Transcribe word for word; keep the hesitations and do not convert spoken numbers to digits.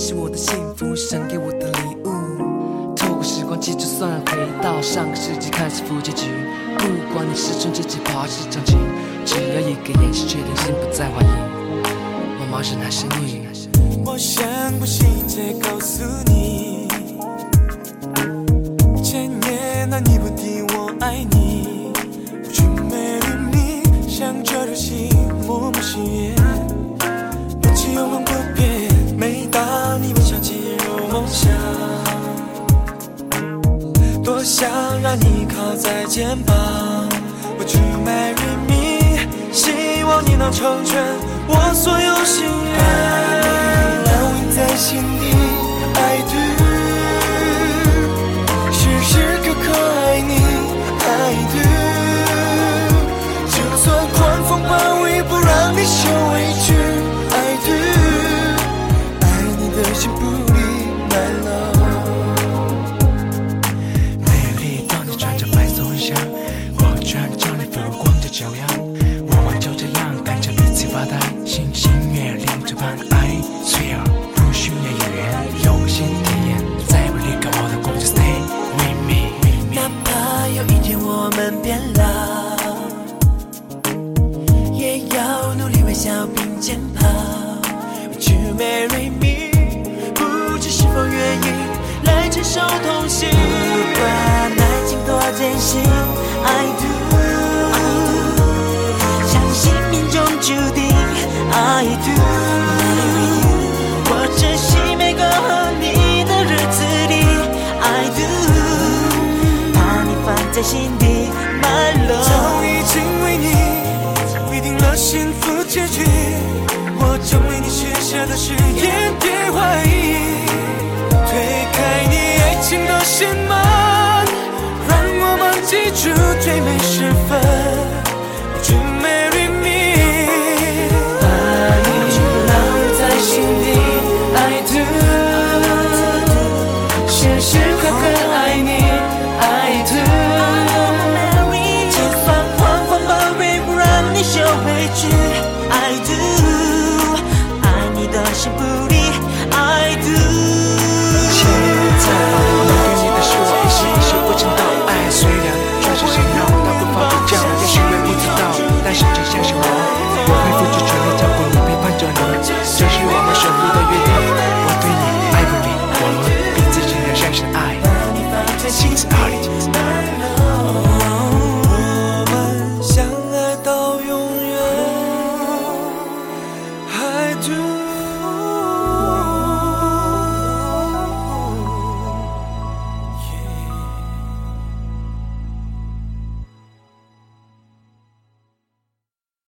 是我的幸福，神给我的礼物。透过时光机，就算回到上个世纪，看是副结局。不管你是纯洁旗袍还是长情，只要一个眼神，确定心不再怀疑。我茫然还是你。 我想把细节告诉你，千年来你不敌我爱你，不去美丽你，想这流星默默喜悦，勇气永恒不变。每当你微笑进入梦乡，多想让你靠在肩膀，我去 marry me， 希望你能成全我所有心愿。在心底 I do， 时时刻刻爱你 I do， 就算狂风暴雨不让你受委屈 I do， 爱你的心不离 my love。 美丽当你穿着白色婚纱，我穿着你浮光着骄阳，我们就这样看着彼此发呆，星星月亮这般爱 swear，需要语言，用心体验，再不离开我的公主 stay with me。 哪怕有一天我们变老，也要努力微笑并肩跑。Would you marry me？ 不知是否愿意来承受痛心？不管爱情多艰辛 ，I do， 相信命中注定 ，I do。我珍惜每个和你的日子里 I do， 把你放在心底 My love， 早已经为你预定了幸福结局，我正为你许下的誓言别怀疑，推开你爱情的心门，让我们记住